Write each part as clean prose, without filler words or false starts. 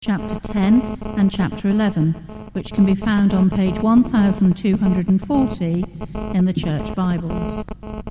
chapter 10 and chapter 11, which can be found on page 1240 in the Church Bibles.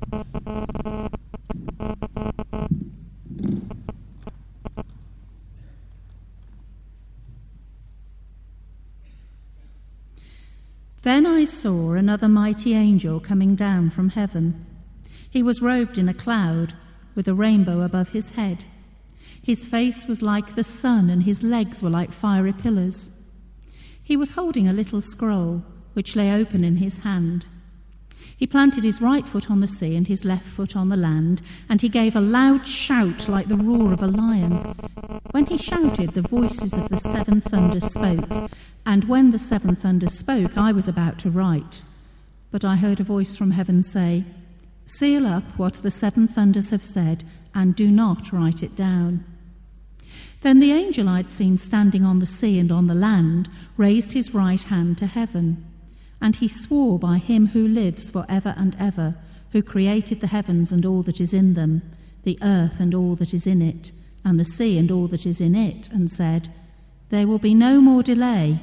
Then I saw another mighty angel coming down from heaven. He was robed in a cloud, with a rainbow above his head. His face was like the sun, and his legs were like fiery pillars. He was holding a little scroll, which lay open in his hand. He planted his right foot on the sea and his left foot on the land, and he gave a loud shout like the roar of a lion. When he shouted, the voices of the seven thunders spoke, and when the seven thunders spoke, I was about to write. But I heard a voice from heaven say, "Seal up what the seven thunders have said, and do not write it down." Then the angel I'd seen standing on the sea and on the land raised his right hand to heaven, and he swore by him who lives for ever and ever, who created the heavens and all that is in them, the earth and all that is in it, and the sea and all that is in it, and said, "There will be no more delay.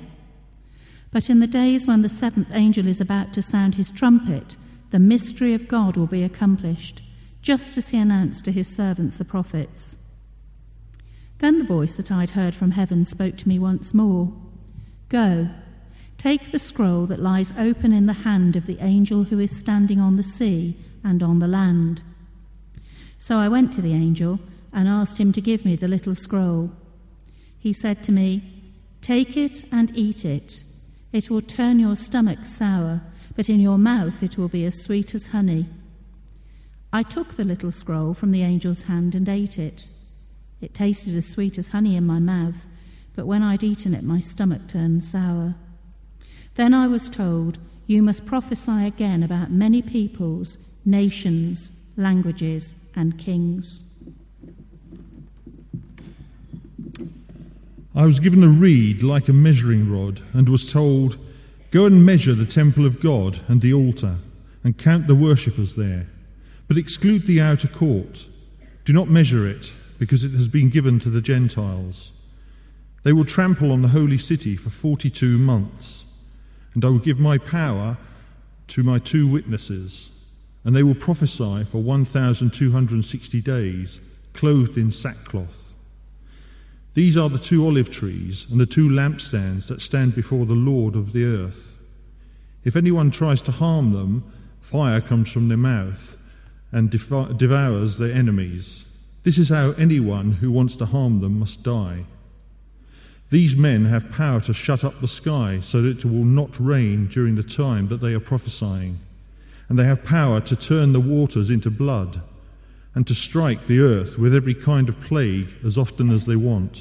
But in the days when the seventh angel is about to sound his trumpet, the mystery of God will be accomplished, just as he announced to his servants the prophets." Then the voice that I'd heard from heaven spoke to me once more. "Go, take the scroll that lies open in the hand of the angel who is standing on the sea and on the land." So I went to the angel and asked him to give me the little scroll. He said to me, "Take it and eat it. It will turn your stomach sour, but in your mouth it will be as sweet as honey." I took the little scroll from the angel's hand and ate it. It tasted as sweet as honey in my mouth, but when I'd eaten it, my stomach turned sour. Then I was told, "You must prophesy again about many peoples, nations, languages, and kings." I was given a reed like a measuring rod, and was told, "Go and measure the temple of God and the altar, and count the worshippers there, but exclude the outer court. Do not measure it, because it has been given to the Gentiles. They will trample on the holy city for 42 months, and I will give my power to my 2 witnesses, and they will prophesy for 1,260 days, clothed in sackcloth. These are the 2 olive trees and the 2 lampstands that stand before the Lord of the earth. If anyone tries to harm them, fire comes from their mouth and devours their enemies. This is how anyone who wants to harm them must die. These men have power to shut up the sky so that it will not rain during the time that they are prophesying, and they have power to turn the waters into blood, and to strike the earth with every kind of plague as often as they want.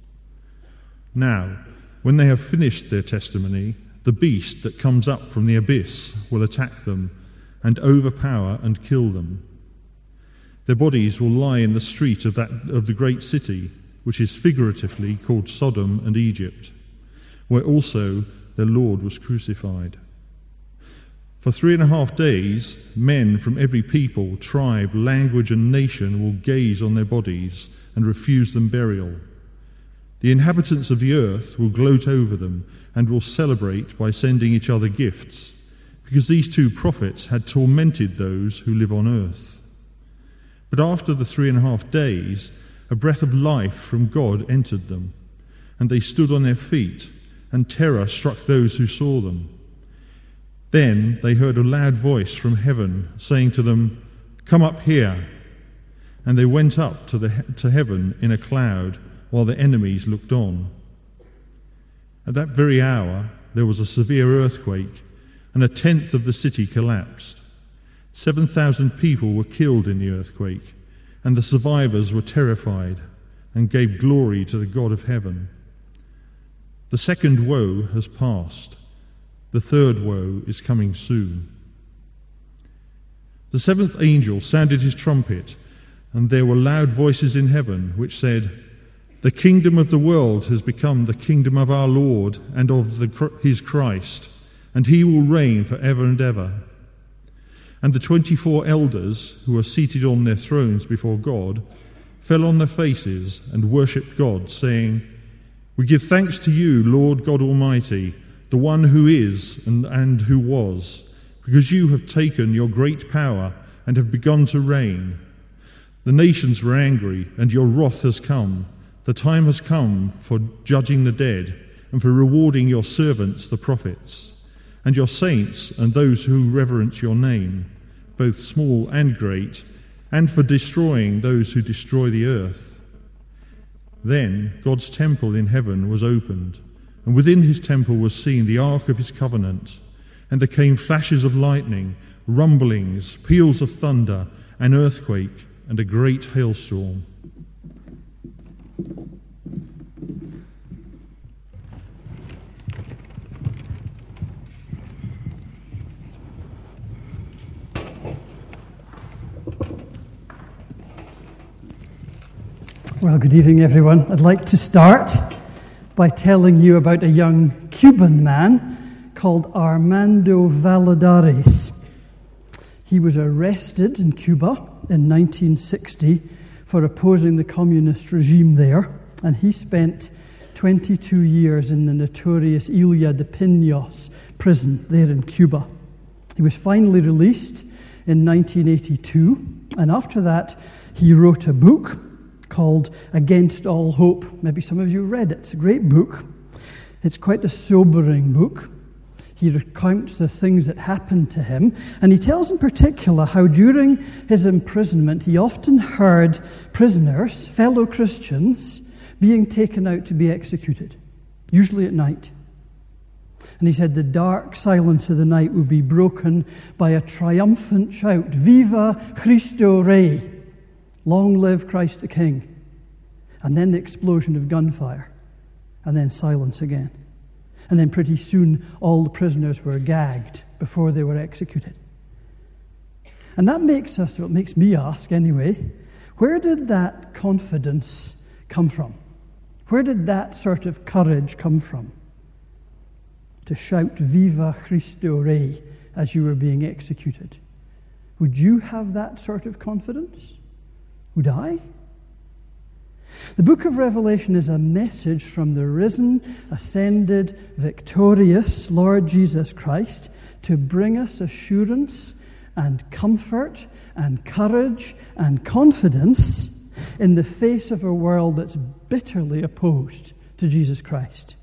Now, when they have finished their testimony, the beast that comes up from the abyss will attack them and overpower and kill them. Their bodies will lie in the street of the great city, which is figuratively called Sodom and Egypt, where also their Lord was crucified. For 3.5 days, men from every people, tribe, language, and nation will gaze on their bodies and refuse them burial. The inhabitants of the earth will gloat over them and will celebrate by sending each other gifts, because these 2 prophets had tormented those who live on earth. But after the 3.5 days, a breath of life from God entered them, and they stood on their feet, and terror struck those who saw them. Then they heard a loud voice from heaven saying to them, "Come up here." And they went up to heaven in a cloud, while their enemies looked on. At that very hour there was a severe earthquake, and 1/10 of the city collapsed. 7,000 people were killed in the earthquake, and the survivors were terrified and gave glory to the God of heaven. The second woe has passed. The third woe is coming soon. The 7th angel sounded his trumpet, and there were loud voices in heaven which said, "The kingdom of the world has become the kingdom of our Lord and of his Christ, and he will reign for ever and ever." And the 24 elders who are seated on their thrones before God fell on their faces and worshipped God, saying, We give thanks to you, Lord God Almighty, the one who is and who was, because you have taken your great power and have begun to reign. The nations were angry, and your wrath has come. The time has come for judging the dead and for rewarding your servants, the prophets, and your saints and those who reverence your name, both small and great, and for destroying those who destroy the earth. Then God's temple in heaven was opened, and within his temple was seen the ark of his covenant. And there came flashes of lightning, rumblings, peals of thunder, an earthquake, and a great hailstorm. Well, good evening, everyone. I'd like to start by telling you about a young Cuban man called Armando Valladares. He was arrested in Cuba in 1960 for opposing the communist regime there, and he spent 22 years in the notorious Ilha de Pinos prison there in Cuba. He was finally released in 1982, and after that he wrote a book called Against All Hope. Maybe some of you read it. It's a great book. It's quite a sobering book. He recounts the things that happened to him, and he tells in particular how during his imprisonment he often heard prisoners, fellow Christians, being taken out to be executed, usually at night. And he said the dark silence of the night would be broken by a triumphant shout, "Viva Cristo Rey!" Long live Christ the King. And then the explosion of gunfire. And then silence again. And then pretty soon all the prisoners were gagged before they were executed. And that makes me ask anyway, where did that confidence come from? Where did that sort of courage come from? To shout Viva Cristo Rey as you were being executed. Would you have that sort of confidence? Would I? The book of Revelation is a message from the risen, ascended, victorious Lord Jesus Christ to bring us assurance and comfort and courage and confidence in the face of a world that's bitterly opposed to Jesus Christ.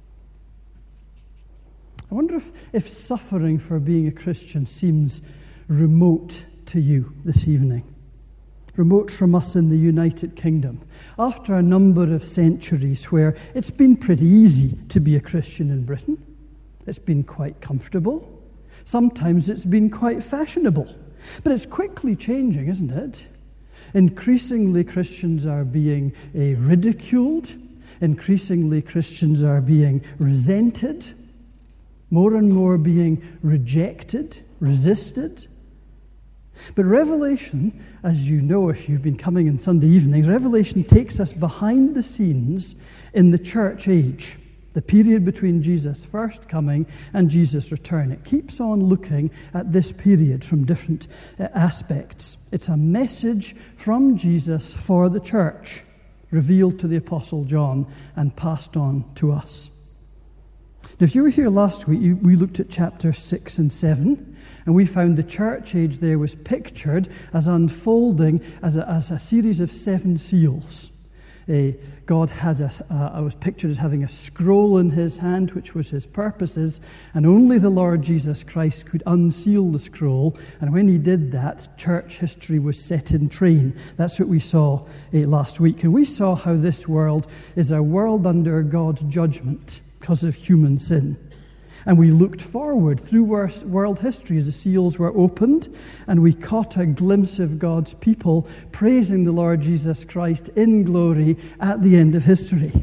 I wonder if suffering for being a Christian seems remote to you this evening. Remote from us in the United Kingdom, after a number of centuries where it's been pretty easy to be a Christian in Britain. It's been quite comfortable. Sometimes it's been quite fashionable. But it's quickly changing, isn't it? Increasingly Christians are being ridiculed. Increasingly Christians are being resented. More and more being rejected, resisted. But Revelation, as you know if you've been coming on Sunday evenings, Revelation takes us behind the scenes in the church age, the period between Jesus' first coming and Jesus' return. It keeps on looking at this period from different aspects. It's a message from Jesus for the church, revealed to the Apostle John and passed on to us. Now, if you were here last week, we looked at chapter 6 and 7, and we found the church age there was pictured as unfolding as a series of 7 seals. God was pictured as having a scroll in his hand, which was his purposes, and only the Lord Jesus Christ could unseal the scroll. And when he did that, church history was set in train. That's what we saw last week. And we saw how this world is a world under God's judgment because of human sin. And we looked forward through world history as the seals were opened, and we caught a glimpse of God's people praising the Lord Jesus Christ in glory at the end of history.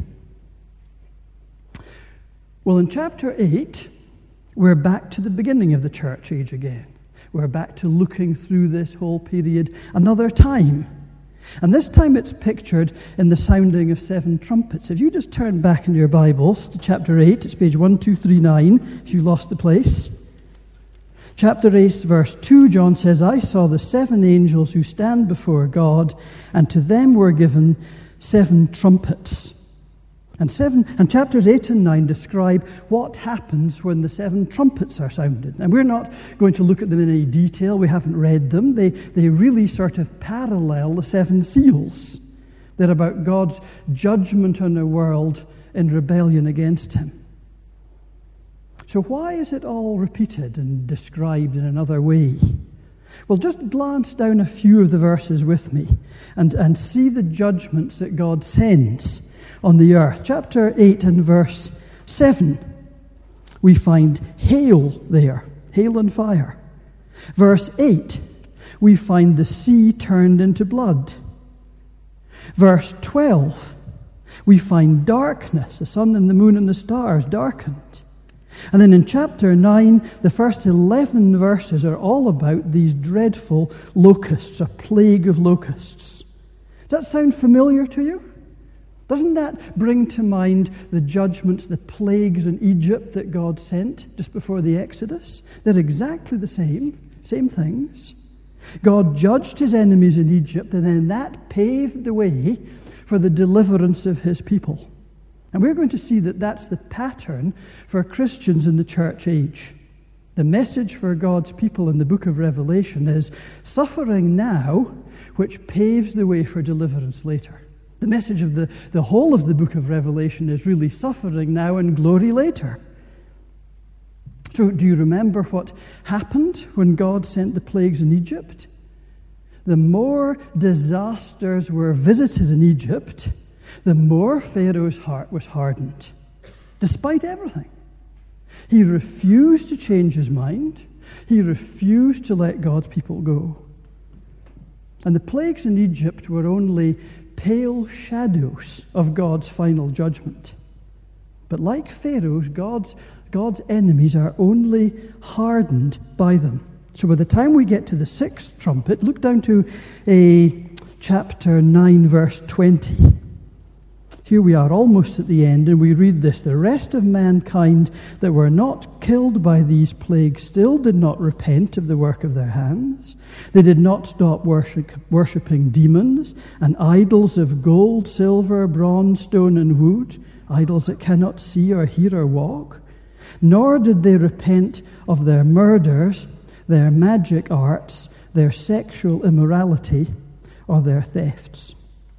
Well, in chapter 8, we're back to the beginning of the church age again. We're back to looking through this whole period another time. And this time it's pictured in the sounding of 7 trumpets. If you just turn back in your Bibles to chapter 8, it's page 1239, if you lost the place. Chapter 8, verse 2, John says, I saw the 7 angels who stand before God, and to them were given 7 trumpets. And chapters 8 and 9 describe what happens when the 7 trumpets are sounded. And we're not going to look at them in any detail. We haven't read them. They really sort of parallel the 7 seals. They're about God's judgment on the world in rebellion against him. So why is it all repeated and described in another way? Well, just glance down a few of the verses with me and see the judgments that God sends on the earth. Chapter 8 and verse 7, we find hail there, hail and fire. Verse 8, we find the sea turned into blood. Verse 12, we find darkness, the sun and the moon and the stars darkened. And then in chapter 9, the first 11 verses are all about these dreadful locusts, a plague of locusts. Does that sound familiar to you? Doesn't that bring to mind the judgments, the plagues in Egypt that God sent just before the Exodus? They're exactly the same things. God judged his enemies in Egypt, and then that paved the way for the deliverance of his people. And we're going to see that that's the pattern for Christians in the church age. The message for God's people in the book of Revelation is suffering now, which paves the way for deliverance later. The message of the whole of the book of Revelation is really suffering now and glory later. So do you remember what happened when God sent the plagues in Egypt? The more disasters were visited in Egypt, the more Pharaoh's heart was hardened, despite everything. He refused to change his mind. He refused to let God's people go. And the plagues in Egypt were only pale shadows of God's final judgment. But like Pharaoh's, God's enemies are only hardened by them. So by the time we get to the 6th trumpet, look down to chapter 9, verse 20. Here we are almost at the end, and we read this. The rest of mankind that were not killed by these plagues still did not repent of the work of their hands. They did not stop worshipping demons and idols of gold, silver, bronze, stone, and wood, idols that cannot see or hear or walk. Nor did they repent of their murders, their magic arts, their sexual immorality, or their thefts.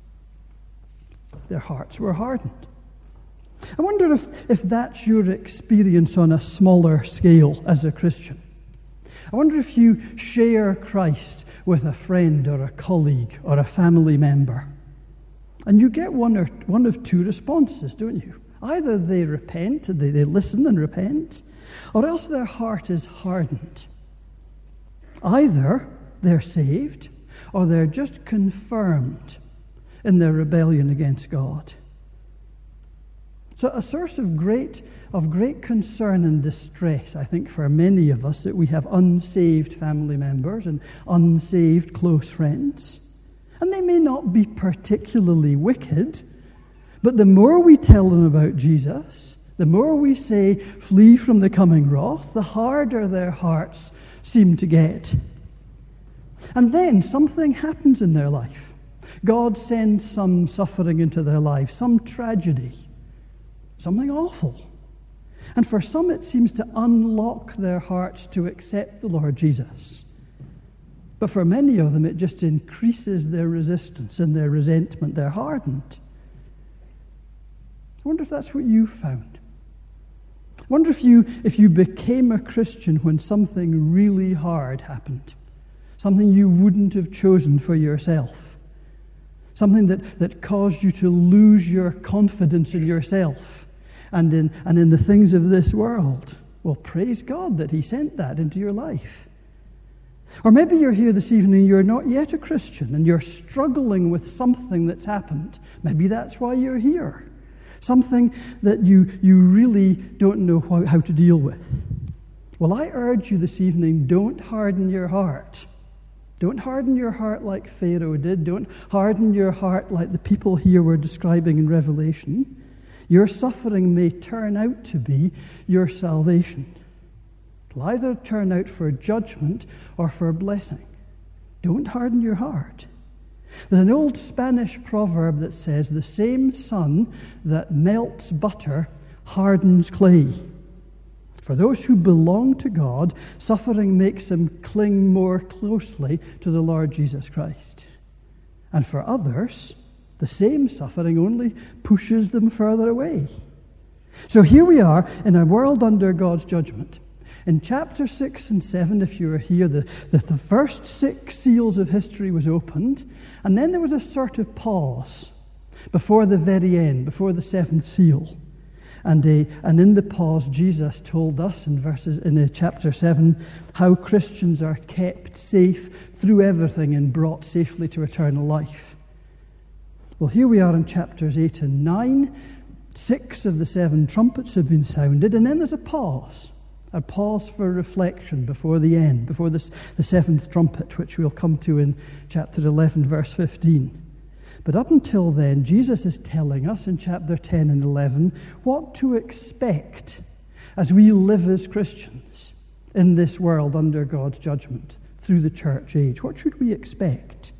Their hearts were hardened. I wonder if that's your experience on a smaller scale as a Christian. I wonder if you share Christ with a friend or a colleague or a family member. And you get one of two responses, don't you? Either they repent, they listen and repent, or else their heart is hardened. Either they're saved, or they're just confirmed in their rebellion against God. So a source of great concern and distress, I think, for many of us, that we have unsaved family members and unsaved close friends. And they may not be particularly wicked, but the more we tell them about Jesus, the more we say, flee from the coming wrath, the harder their hearts seem to get. And then something happens in their life. God sends some suffering into their life, some tragedy, something awful. And for some it seems to unlock their hearts to accept the Lord Jesus. But for many of them it just increases their resistance and their resentment. They're hardened. I wonder if that's what you found. I wonder if you became a Christian when something really hard happened, something you wouldn't have chosen for yourself. Something that caused you to lose your confidence in yourself and in the things of this world. Well, praise God that he sent that into your life. Or maybe you're here this evening and you're not yet a Christian and you're struggling with something that's happened. Maybe that's why you're here. Something that you really don't know how to deal with. Well, I urge you this evening, don't harden your heart. Don't harden your heart like Pharaoh did. Don't harden your heart like the people here were describing in Revelation. Your suffering may turn out to be your salvation. It'll either turn out for judgment or for blessing. Don't harden your heart. There's an old Spanish proverb that says, the same sun that melts butter hardens clay. For those who belong to God, suffering makes them cling more closely to the Lord Jesus Christ. And for others, the same suffering only pushes them further away. So here we are in a world under God's judgment. In chapter 6 and 7, if you were here, the first 6 seals of history was opened, and then there was a sort of pause before the very end, before the 7th seal. And in the pause, Jesus told us in chapter 7 how Christians are kept safe through everything and brought safely to eternal life. Well, here we are in chapters 8 and 9. 6 of the 7 trumpets have been sounded, and then there's a pause for reflection before the end, before the 7th trumpet, which we'll come to in chapter 11, verse 15. But up until then, Jesus is telling us in chapter 10 and 11 what to expect as we live as Christians in this world under God's judgment through the church age. What should we expect?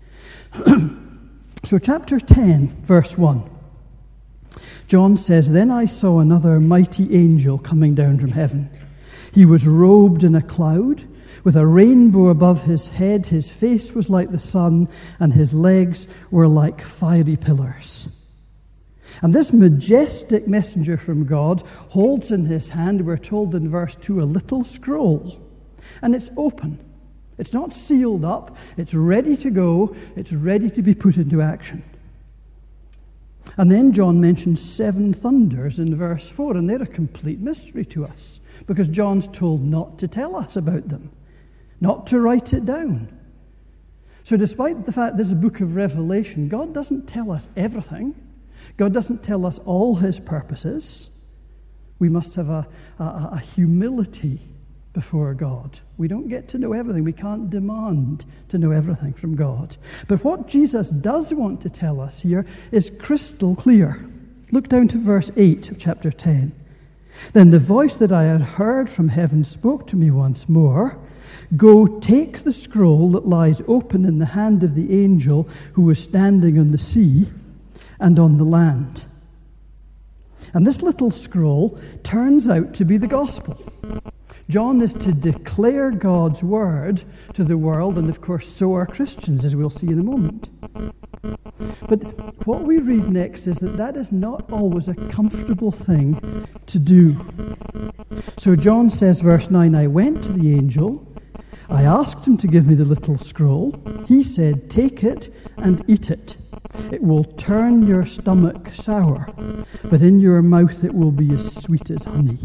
So chapter 10, verse 1. John says, "Then I saw another mighty angel coming down from heaven. He was robed in a cloud, with a rainbow above his head. His face was like the sun, and his legs were like fiery pillars." And this majestic messenger from God holds in his hand, we're told in verse 2, a little scroll. And it's open. It's not sealed up. It's ready to go. It's ready to be put into action. And then John mentions 7 thunders in verse 4, and they're a complete mystery to us, because John's told not to tell us about them, not to write it down. So despite the fact there's a book of Revelation, God doesn't tell us everything. God doesn't tell us all his purposes. We must have a humility before God. We don't get to know everything. We can't demand to know everything from God. But what Jesus does want to tell us here is crystal clear. Look down to verse 8 of chapter 10. "Then the voice that I had heard from heaven spoke to me once more, 'Go, take the scroll that lies open in the hand of the angel who was standing on the sea and on the land.'" And this little scroll turns out to be the gospel. John is to declare God's word to the world, and of course so are Christians, as we'll see in a moment. But what we read next is that is not always a comfortable thing to do. So John says, verse 9, "I went to the angel. I asked him to give me the little scroll. He said, 'Take it and eat it. It will turn your stomach sour, but in your mouth it will be as sweet as honey.'"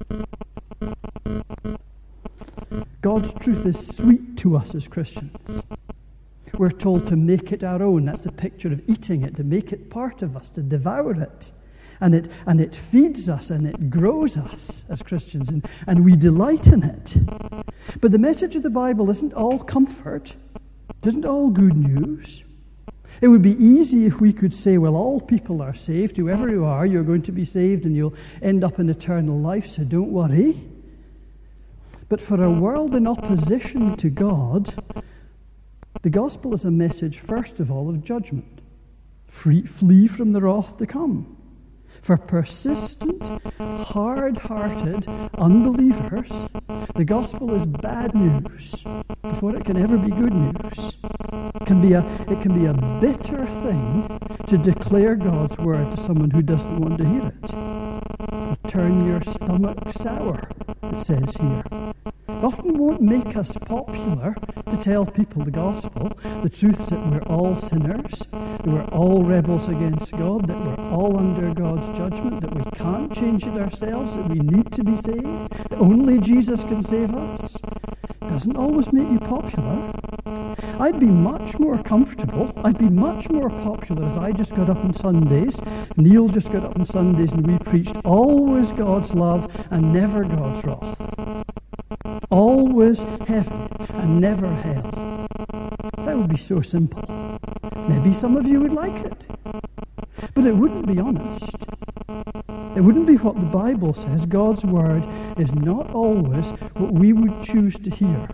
God's truth is sweet to us as Christians. We're told to make it our own. That's the picture of eating it, to make it part of us, to devour it. And it feeds us and it grows us as Christians, and we delight in it. But the message of the Bible isn't all comfort. It isn't all good news. It would be easy if we could say, well, all people are saved. Whoever you are, you're going to be saved and you'll end up in eternal life, so don't worry. But for a world in opposition to God, the gospel is a message, first of all, of judgment. Flee from the wrath to come. For persistent, hard-hearted unbelievers, the gospel is bad news before it can ever be good news. It can be a bitter thing to declare God's word to someone who doesn't want to hear it. It'll turn your stomach sour, it says here. It often won't make us popular to tell people the gospel, the truth that we're all sinners, that we're all rebels against God, that we're all under God's judgment, that we can't change it ourselves, that we need to be saved, that only Jesus can save us. It doesn't always make you popular. I'd be much more comfortable, I'd be much more popular if I just got up on Sundays, Neil just got up on Sundays and we preached always God's love and never God's wrath. Always heaven and never hell. That would be so simple. Maybe some of you would like it. But it wouldn't be honest. It wouldn't be what the Bible says. God's word is not always what we would choose to hear.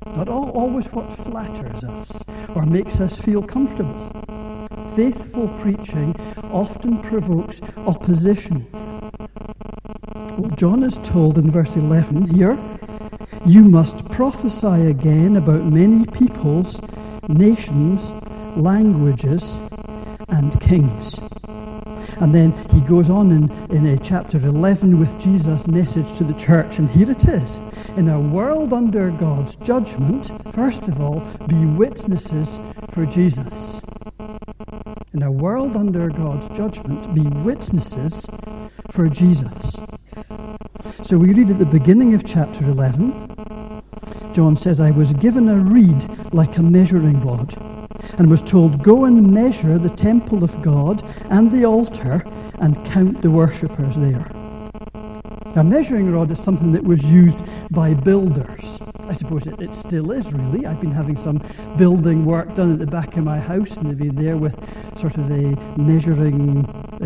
not always what flatters us or makes us feel comfortable. Faithful preaching often provokes opposition. Well, John is told in verse 11 here, you must prophesy again about many peoples, nations, languages, and kings. And then he goes on in chapter 11 with Jesus' message to the church, and here it is. In a world under God's judgment, first of all, be witnesses for Jesus. In a world under God's judgment, be witnesses for Jesus. So we read at the beginning of chapter 11, John says, I was given a reed like a measuring rod, and was told, go and measure the temple of God and the altar and count the worshippers there. A measuring rod is something that was used by builders. I suppose it still is, really. I've been having some building work done at the back of my house, and they've been there with sort of a measuring,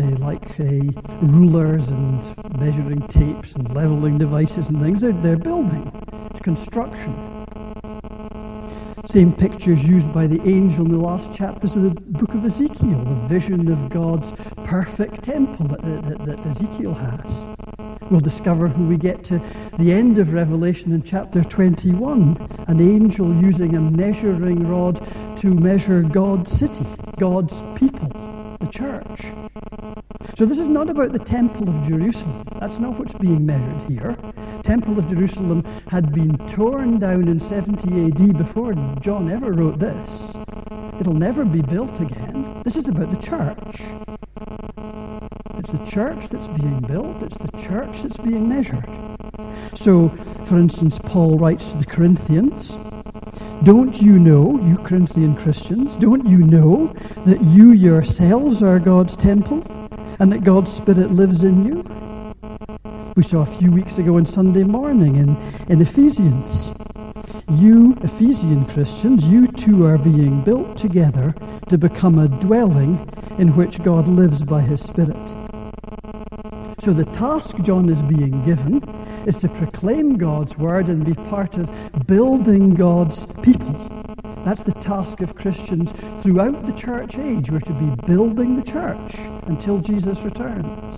rulers and measuring tapes and leveling devices and things. They're building. It's construction. Same pictures used by the angel in the last chapters of the book of Ezekiel, the vision of God's perfect temple that Ezekiel has. We'll discover when we get to the end of Revelation in chapter 21, an angel using a measuring rod to measure God's city, God's people, the church. So this is not about the Temple of Jerusalem. That's not what's being measured here. Temple of Jerusalem had been torn down in 70 AD before John ever wrote this. It'll never be built again. This is about the church. It's the church that's being built. It's the church that's being measured. So, for instance, Paul writes to the Corinthians, don't you know, you Corinthian Christians, don't you know that you yourselves are God's temple and that God's Spirit lives in you? We saw a few weeks ago on Sunday morning in Ephesians. You, Ephesian Christians, you too are being built together to become a dwelling in which God lives by His Spirit. So the task John is being given is to proclaim God's word and be part of building God's people. That's the task of Christians throughout the church age. We're to be building the church until Jesus returns.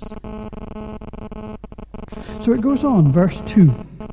So it goes on, verse 2.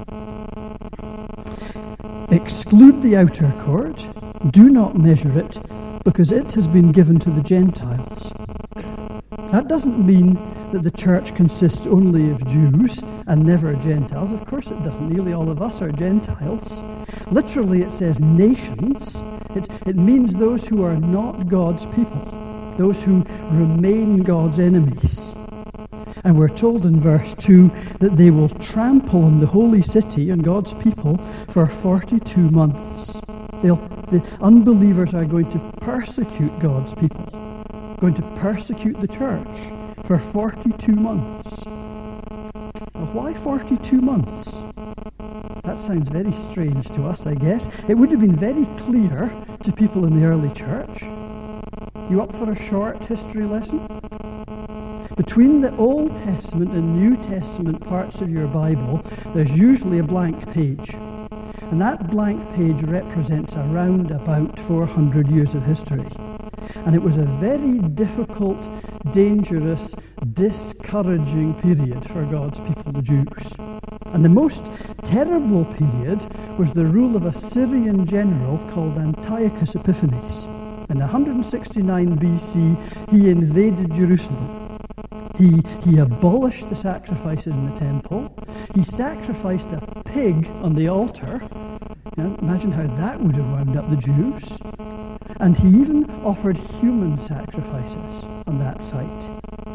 Exclude the outer court, do not measure it, because it has been given to the Gentiles. That doesn't mean that the church consists only of Jews and never Gentiles. Of course it doesn't. Nearly all of us are Gentiles. Literally it says nations. It means those who are not God's people, those who remain God's enemies. And we're told in verse 2 that they will trample on the holy city and God's people for 42 months. The unbelievers are going to persecute God's people, going to persecute the church for 42 months. Now, why 42 months? That sounds very strange to us, I guess. It would have been very clear to people in the early church. You up for a short history lesson? Between the Old Testament and New Testament parts of your Bible, there's usually a blank page. And that blank page represents around about 400 years of history. And it was a very difficult, dangerous, discouraging period for God's people, the Jews. And the most terrible period was the rule of a Syrian general called Antiochus Epiphanes. In 169 BC, he invaded Jerusalem. He abolished the sacrifices in the temple. He sacrificed a pig on the altar. Now, imagine how that would have wound up the Jews. And he even offered human sacrifices on that site.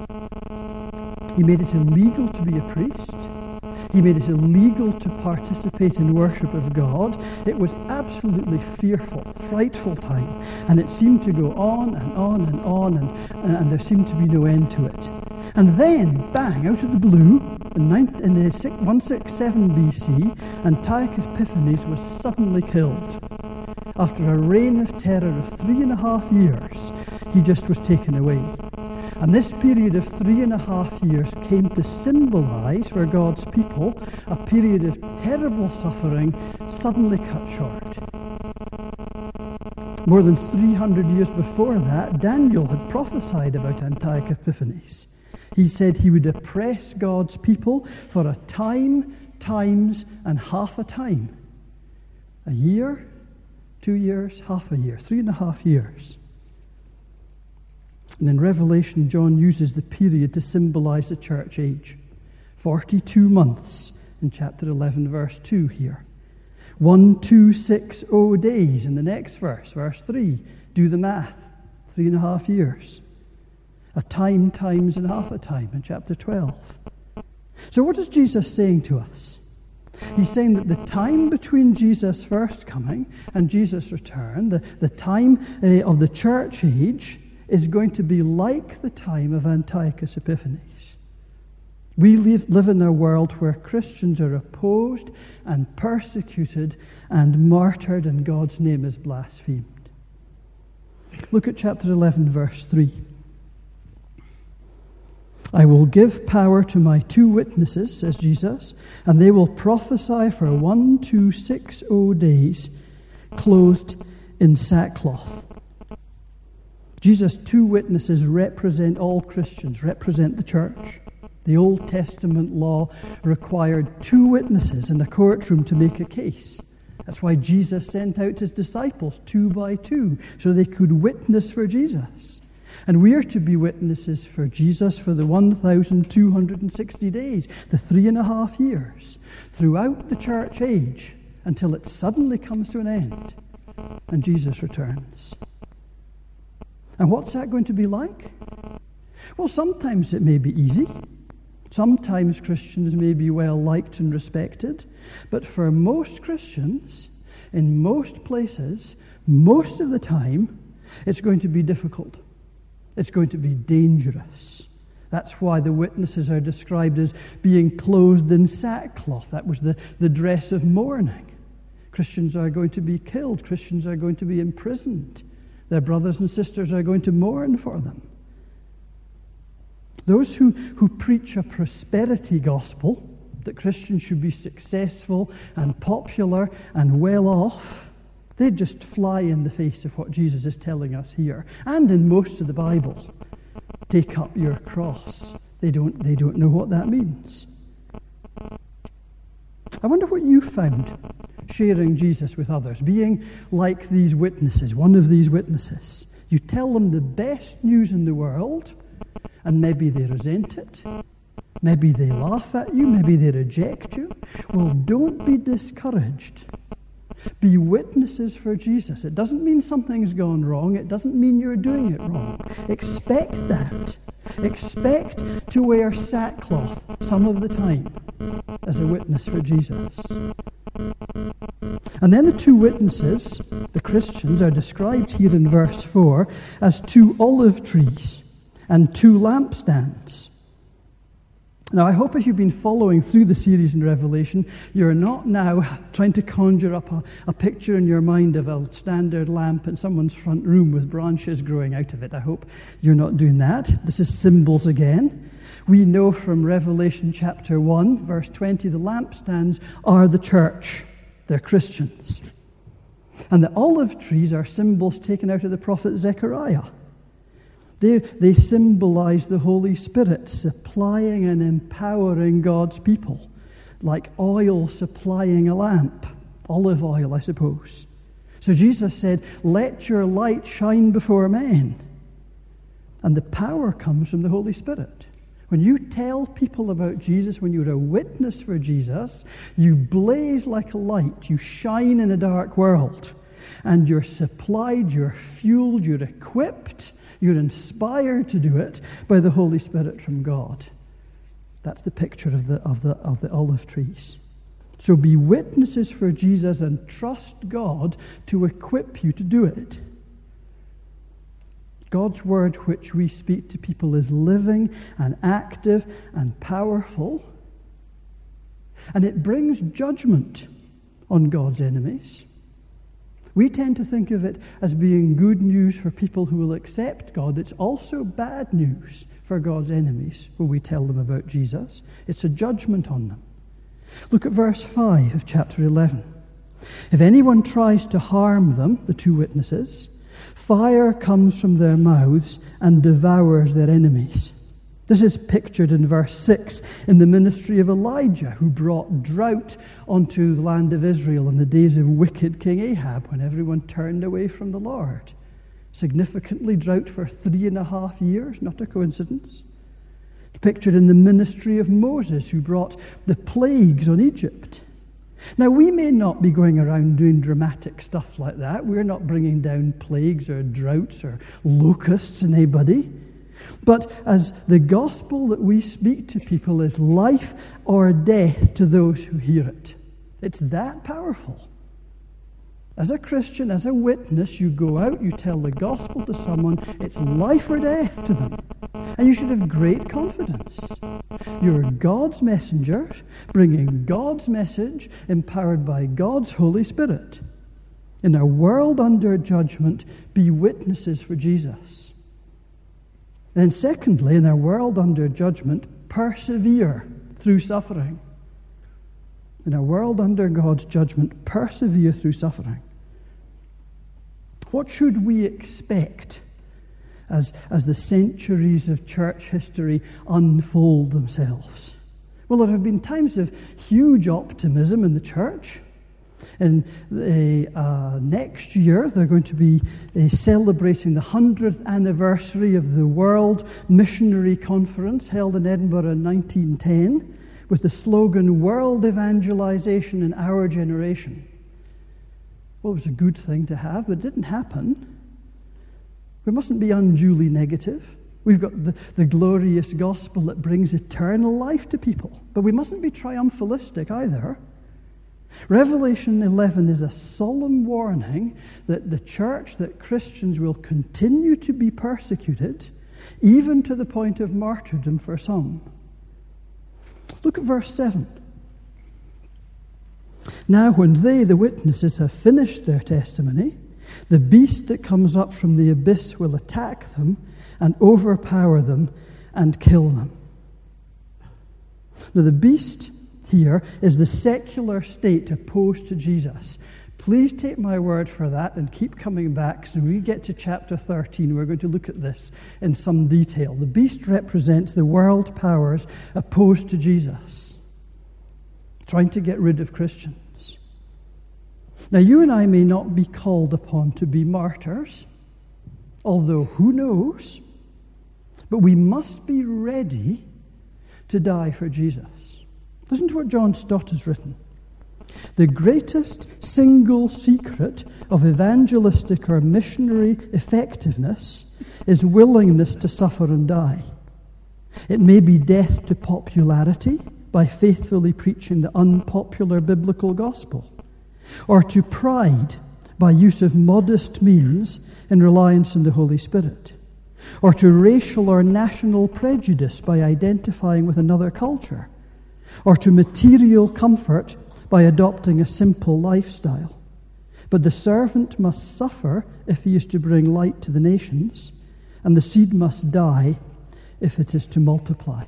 He made it illegal to be a priest. He made it illegal to participate in worship of God. It was absolutely fearful, frightful time. And it seemed to go on and on and on, and there seemed to be no end to it. And then, bang, out of the blue, in 167 BC, Antiochus Epiphanes was suddenly killed. After a reign of terror of 3.5 years, he just was taken away. And this period of 3.5 years came to symbolize for God's people a period of terrible suffering suddenly cut short. More than 300 years before that, Daniel had prophesied about Antiochus Epiphanes. He said he would oppress God's people for a time, times, and half a time. A year, 2 years, half a year, 3.5 years. And in Revelation, John uses the period to symbolize the church age. 42 months in chapter 11, verse 2 here. 1260 days in the next verse, verse 3. Do the math. 3.5 years. A time, times, and half a time in chapter 12. So what is Jesus saying to us? He's saying that the time between Jesus' first coming and Jesus' return, the time of the church age, is going to be like the time of Antiochus Epiphanes. We live in a world where Christians are opposed and persecuted and martyred, and God's name is blasphemed. Look at chapter 11, verse 3. I will give power to my 2 witnesses, says Jesus, and they will prophesy for 1260 days, clothed in sackcloth. Jesus' 2 witnesses represent all Christians, represent the church. The Old Testament law required 2 witnesses in a courtroom to make a case. That's why Jesus sent out his disciples 2 by 2, so they could witness for Jesus. And we are to be witnesses for Jesus for the 1,260 days, the 3.5 years, throughout the church age, until it suddenly comes to an end and Jesus returns. And what's that going to be like? Well, sometimes it may be easy. Sometimes Christians may be well liked and respected. But for most Christians, in most places, most of the time, it's going to be difficult. It's going to be dangerous. That's why the witnesses are described as being clothed in sackcloth. That was the dress of mourning. Christians are going to be killed. Christians are going to be imprisoned. Their brothers and sisters are going to mourn for them. Those who preach a prosperity gospel, that Christians should be successful and popular and well off, they just fly in the face of what Jesus is telling us here. And in most of the Bible, take up your cross. They don't know what that means. I wonder what you found sharing Jesus with others, being like these witnesses, one of these witnesses. You tell them the best news in the world, and maybe they resent it. Maybe they laugh at you. Maybe they reject you. Well, don't be discouraged. Be witnesses for Jesus. It doesn't mean something's gone wrong. It doesn't mean you're doing it wrong. Expect that. Expect to wear sackcloth some of the time as a witness for Jesus. And then the 2 witnesses, the Christians, are described here in verse 4 as 2 olive trees and 2 lampstands. Now, I hope if you've been following through the series in Revelation, you're not now trying to conjure up a picture in your mind of a standard lamp in someone's front room with branches growing out of it. I hope you're not doing that. This is symbols again. We know from Revelation chapter 1, verse 20, the lampstands are the church. They're Christians. And the olive trees are symbols taken out of the prophet Zechariah. They symbolize the Holy Spirit supplying and empowering God's people, like oil supplying a lamp, olive oil, I suppose. So Jesus said, let your light shine before men. And the power comes from the Holy Spirit. When you tell people about Jesus, when you're a witness for Jesus, you blaze like a light, you shine in a dark world, and you're supplied, you're fueled, you're equipped, you're inspired to do it by the Holy Spirit from God. That's the picture of the olive trees. So be witnesses for Jesus and trust God to equip you to do it. God's word which we speak to people is living and active and powerful. And it brings judgment on God's enemies. We tend to think of it as being good news for people who will accept God. It's also bad news for God's enemies when we tell them about Jesus. It's a judgment on them. Look at verse 5 of chapter 11. If anyone tries to harm them, the 2 witnesses, Fire comes from their mouths and devours their enemies. This is pictured in verse 6 in the ministry of Elijah, who brought drought onto the land of Israel in the days of wicked King Ahab, when everyone turned away from the Lord. Significantly drought for 3.5 years, not a coincidence. It's pictured in the ministry of Moses, who brought the plagues on Egypt. Now, we may not be going around doing dramatic stuff like that. We're not bringing down plagues or droughts or locusts on anybody. But as the gospel that we speak to people is life or death to those who hear it. It's that powerful. As a Christian, as a witness, you go out, you tell the gospel to someone, it's life or death to them. And you should have great confidence. You're God's messenger, bringing God's message, empowered by God's Holy Spirit. In a world under judgment, be witnesses for Jesus. And then secondly, in a world under judgment, persevere through suffering. In a world under God's judgment, persevere through suffering. What should we expect as the centuries of church history unfold themselves? Well, there have been times of huge optimism in the church. And next year, they're going to be celebrating the 100th anniversary of the World Missionary Conference held in Edinburgh in 1910 with the slogan, World Evangelization in Our Generation. Well, it was a good thing to have, but it didn't happen. We mustn't be unduly negative. We've got the glorious gospel that brings eternal life to people, but we mustn't be triumphalistic either. Revelation 11 is a solemn warning that the church, that Christians will continue to be persecuted, even to the point of martyrdom for some. Look at verse 7. Now when they, the witnesses, have finished their testimony, the beast that comes up from the abyss will attack them and overpower them and kill them. Now the beast here is the secular state opposed to Jesus. Please take my word for that and keep coming back. So when we get to chapter 13, we're going to look at this in some detail. The beast represents the world powers opposed to Jesus, trying to get rid of Christians. Now, you and I may not be called upon to be martyrs, although who knows, but we must be ready to die for Jesus. Listen to what John Stott has written. The greatest single secret of evangelistic or missionary effectiveness is willingness to suffer and die. It may be death to popularity by faithfully preaching the unpopular biblical gospel, or to pride by use of modest means in reliance on the Holy Spirit, or to racial or national prejudice by identifying with another culture, or to material comfort by adopting a simple lifestyle. But the servant must suffer if he is to bring light to the nations, and the seed must die if it is to multiply.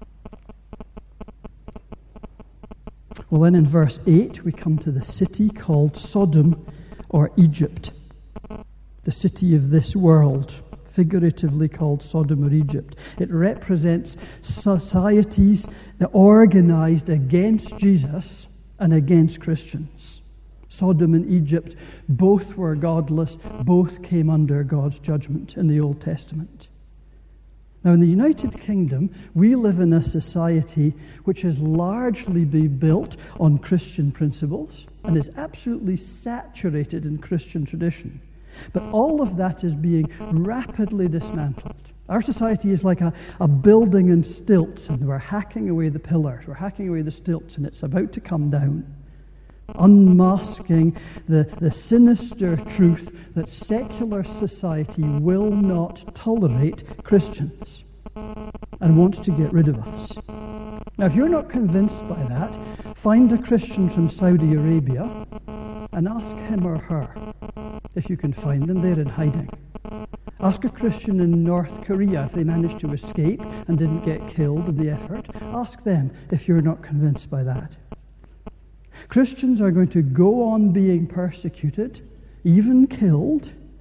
Well, then in verse 8, we come to the city called Sodom or Egypt, the city of this world, figuratively called Sodom or Egypt. It represents societies organized against Jesus and against Christians. Sodom and Egypt, both were godless, both came under God's judgment in the Old Testament. Now, in the United Kingdom, we live in a society which has largely been built on Christian principles and is absolutely saturated in Christian tradition. But all of that is being rapidly dismantled. Our society is like a building in stilts, and we're hacking away the pillars, we're hacking away the stilts, and it's about to come down, unmasking the sinister truth that secular society will not tolerate Christians and wants to get rid of us. Now, if you're not convinced by that, find a Christian from Saudi Arabia and ask him or her, if you can find them, they're in hiding. Ask a Christian in North Korea if they managed to escape and didn't get killed in the effort. Ask them if you're not convinced by that. Christians are going to go on being persecuted, even killed,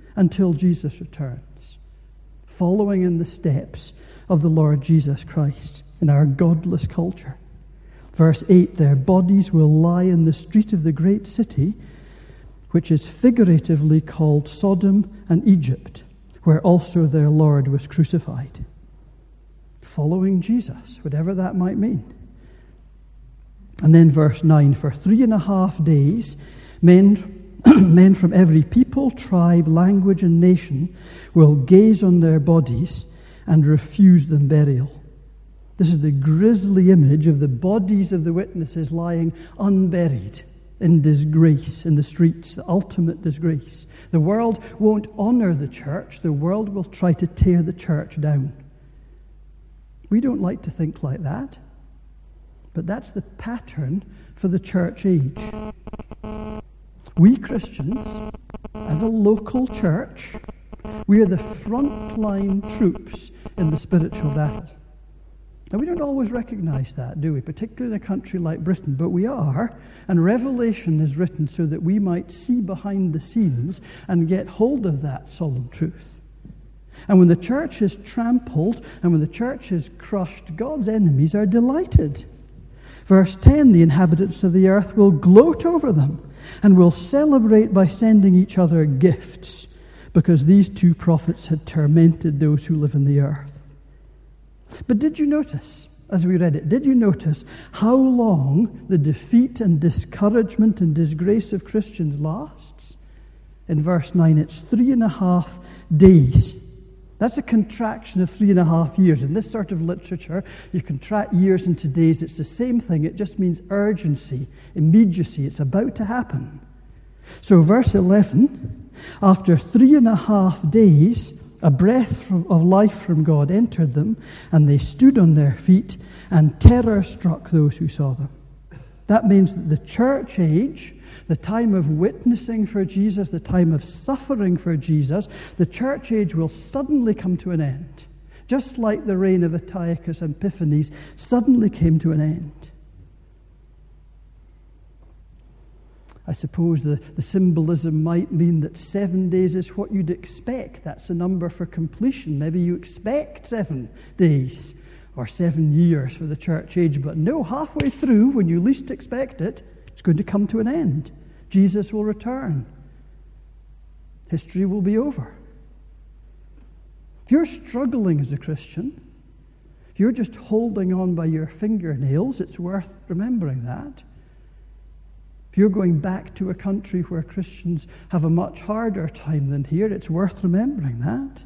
until Jesus returns, following in the steps of the Lord Jesus Christ in our godless culture. Verse 8, their bodies will lie in the street of the great city, which is figuratively called Sodom and Egypt, where also their Lord was crucified. Following Jesus, whatever that might mean. And then verse 9, for 3.5 days, men from every people, tribe, language, and nation will gaze on their bodies and refuse them burial. This is the grisly image of the bodies of the witnesses lying unburied in disgrace in the streets, the ultimate disgrace. The world won't honor the church. The world will try to tear the church down. We don't like to think like that, but that's the pattern for the church age. We Christians, as a local church, we are the frontline troops in the spiritual battle. Now, we don't always recognize that, do we? Particularly in a country like Britain, but we are. And Revelation is written so that we might see behind the scenes and get hold of that solemn truth. And when the church is trampled and when the church is crushed, God's enemies are delighted. Verse 10, the inhabitants of the earth will gloat over them and will celebrate by sending each other gifts, because these two prophets had tormented those who live in the earth. But did you notice, as we read it, did you notice how long the defeat and discouragement and disgrace of Christians lasts? In verse 9, it's 3.5 days. That's a contraction of 3.5 years. In this sort of literature, you contract years into days. It's the same thing. It just means urgency, immediacy. It's about to happen. So verse 11, after 3.5 days, a breath of life from God entered them, and they stood on their feet, and terror struck those who saw them. That means that the church age, the time of witnessing for Jesus, the time of suffering for Jesus, the church age will suddenly come to an end. Just like the reign of Antiochus Epiphanes suddenly came to an end. I suppose the symbolism might mean that 7 days is what you'd expect. That's the number for completion. Maybe you expect 7 days or 7 years for the church age, but no, halfway through, when you least expect it, it's going to come to an end. Jesus will return. History will be over. If you're struggling as a Christian, if you're just holding on by your fingernails, it's worth remembering that. If you're going back to a country where Christians have a much harder time than here, it's worth remembering that.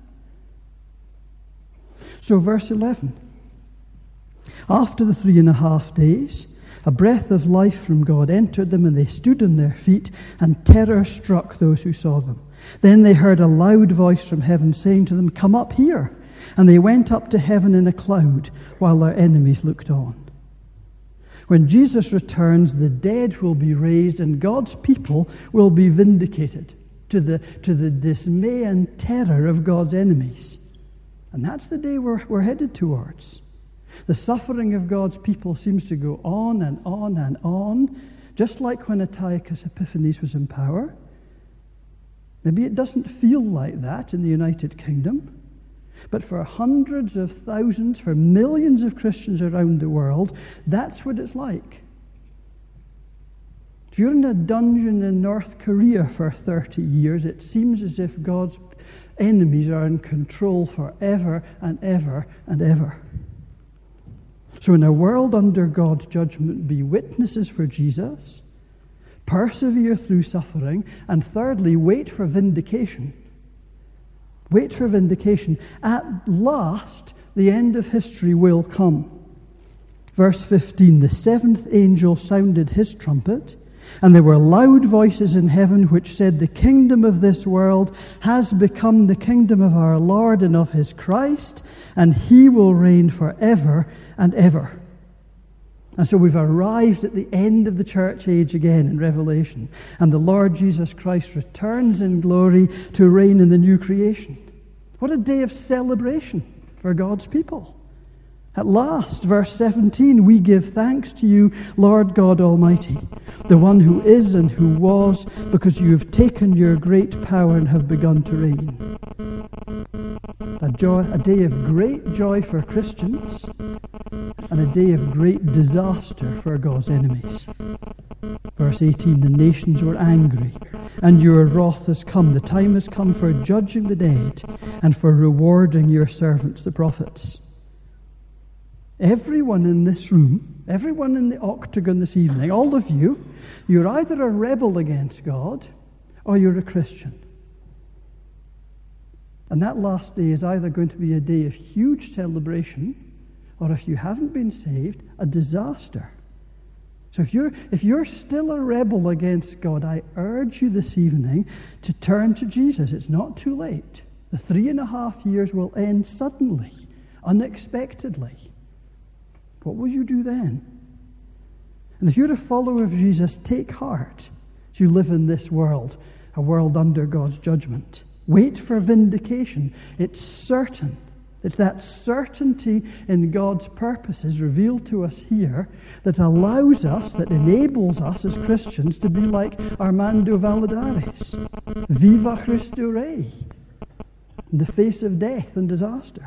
So verse 11. After the 3.5 days, a breath of life from God entered them, and they stood on their feet, and terror struck those who saw them. Then they heard a loud voice from heaven saying to them, "Come up here." And they went up to heaven in a cloud, while their enemies looked on. When Jesus returns, the dead will be raised, and God's people will be vindicated to the dismay and terror of God's enemies. And that's the day we're headed towards. The suffering of God's people seems to go on and on and on, just like when Antiochus Epiphanes was in power. Maybe it doesn't feel like that in the United Kingdom, but for hundreds of thousands, for millions of Christians around the world, that's what it's like. If you're in a dungeon in North Korea for 30 years, it seems as if God's enemies are in control forever and ever and ever. So in a world under God's judgment, be witnesses for Jesus, persevere through suffering, and thirdly, wait for vindication. Wait for vindication. At last, the end of history will come. Verse 15, the seventh angel sounded his trumpet, and there were loud voices in heaven which said, "The kingdom of this world has become the kingdom of our Lord and of his Christ, and he will reign forever and ever." And so we've arrived at the end of the church age again in Revelation, and the Lord Jesus Christ returns in glory to reign in the new creation. What a day of celebration for God's people. At last, verse 17, we give thanks to you, Lord God Almighty, the one who is and who was, because you have taken your great power and have begun to reign. A day of great joy for Christians, and a day of great disaster for God's enemies. Verse 18, the nations were angry, and your wrath has come. The time has come for judging the dead and for rewarding your servants, the prophets. Everyone in this room, everyone in the octagon this evening, all of you, you're either a rebel against God or you're a Christian. And that last day is either going to be a day of huge celebration, or if you haven't been saved, a disaster. So if you're still a rebel against God, I urge you this evening to turn to Jesus. It's not too late. The 3.5 years will end suddenly, unexpectedly. What will you do then? And if you're a follower of Jesus, take heart as you live in this world, a world under God's judgment. Wait for vindication. It's certain. It's that certainty in God's purposes revealed to us here that allows us, that enables us as Christians to be like Armando Valladares. Viva Cristo Rey. In the face of death and disaster.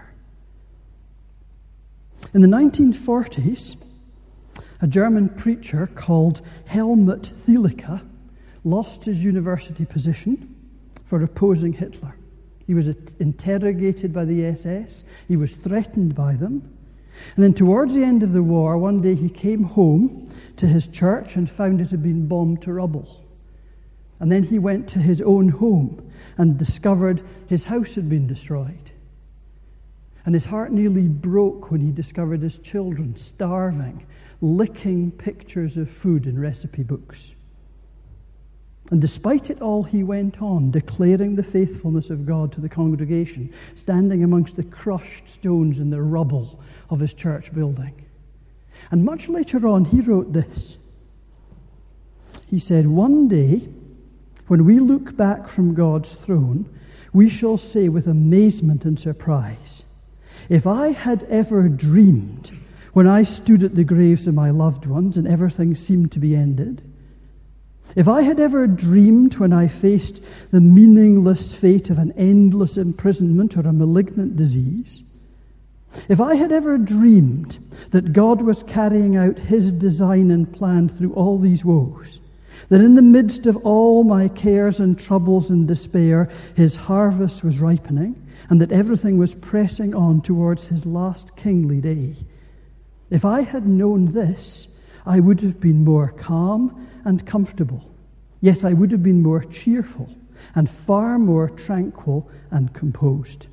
In the 1940s, a German preacher called Helmut Thielicke lost his university position for opposing Hitler. He was interrogated by the SS. He was threatened by them. And then towards the end of the war, one day he came home to his church and found it had been bombed to rubble. And then he went to his own home and discovered his house had been destroyed. And his heart nearly broke when he discovered his children starving, licking pictures of food in recipe books. And despite it all, he went on, declaring the faithfulness of God to the congregation, standing amongst the crushed stones and the rubble of his church building. And much later on, he wrote this. He said, "One day, when we look back from God's throne, we shall say with amazement and surprise, if I had ever dreamed when I stood at the graves of my loved ones and everything seemed to be ended, if I had ever dreamed when I faced the meaningless fate of an endless imprisonment or a malignant disease, if I had ever dreamed that God was carrying out his design and plan through all these woes, that in the midst of all my cares and troubles and despair, his harvest was ripening, and that everything was pressing on towards his last kingly day. If I had known this, I would have been more calm and comfortable. Yes, I would have been more cheerful and far more tranquil and composed."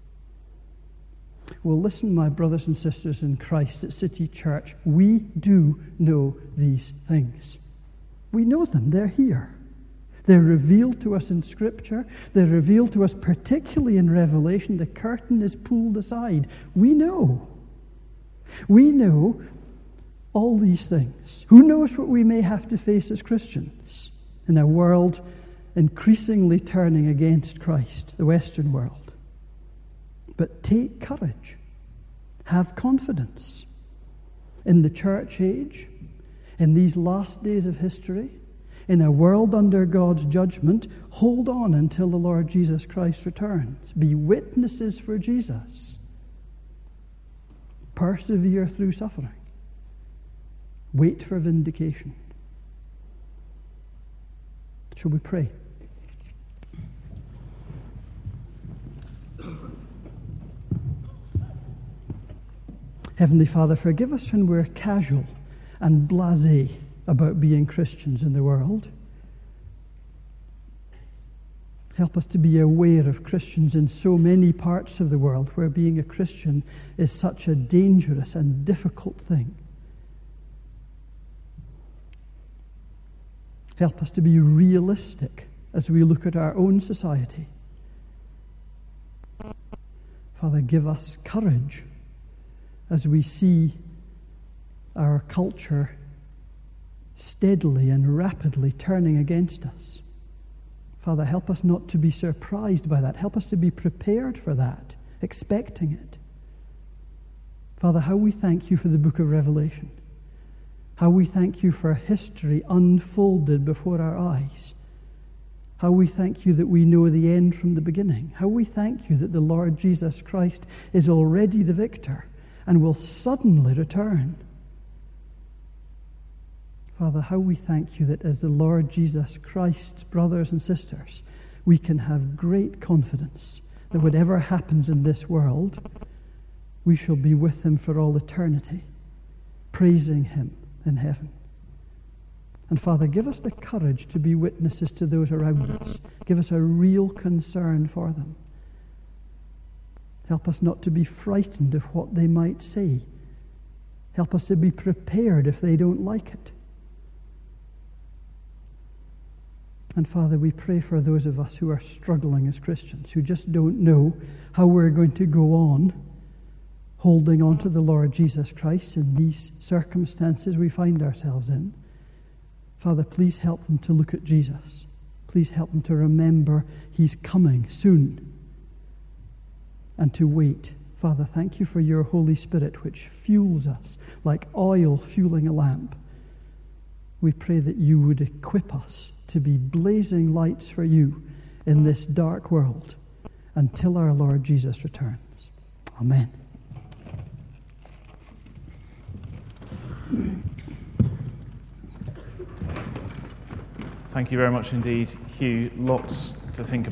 Well, listen, my brothers and sisters in Christ at City Church, we do know these things. We know them. They're here. They're revealed to us in Scripture. They're revealed to us particularly in Revelation. The curtain is pulled aside. We know. We know all these things. Who knows what we may have to face as Christians in a world increasingly turning against Christ, the Western world. But take courage. Have confidence. In the church age, in these last days of history, in a world under God's judgment, hold on until the Lord Jesus Christ returns. Be witnesses for Jesus. Persevere through suffering. Wait for vindication. Shall we pray? Heavenly Father, forgive us when we're casual and blasé about being Christians in the world. Help us to be aware of Christians in so many parts of the world where being a Christian is such a dangerous and difficult thing. Help us to be realistic as we look at our own society. Father, give us courage as we see our culture steadily and rapidly turning against us. Father, help us not to be surprised by that. Help us to be prepared for that, expecting it. Father, how we thank you for the book of Revelation. How we thank you for history unfolded before our eyes. How we thank you that we know the end from the beginning. How we thank you that the Lord Jesus Christ is already the victor and will suddenly return. Father, how we thank you that as the Lord Jesus Christ's brothers and sisters, we can have great confidence that whatever happens in this world, we shall be with him for all eternity, praising him in heaven. And Father, give us the courage to be witnesses to those around us. Give us a real concern for them. Help us not to be frightened of what they might say. Help us to be prepared if they don't like it. And Father, we pray for those of us who are struggling as Christians, who just don't know how we're going to go on holding on to the Lord Jesus Christ in these circumstances we find ourselves in. Father, please help them to look at Jesus. Please help them to remember he's coming soon and to wait. Father, thank you for your Holy Spirit, which fuels us like oil fueling a lamp. We pray that you would equip us to be blazing lights for you in this dark world until our Lord Jesus returns. Amen. Thank you very much indeed, Hugh. Lots to think about.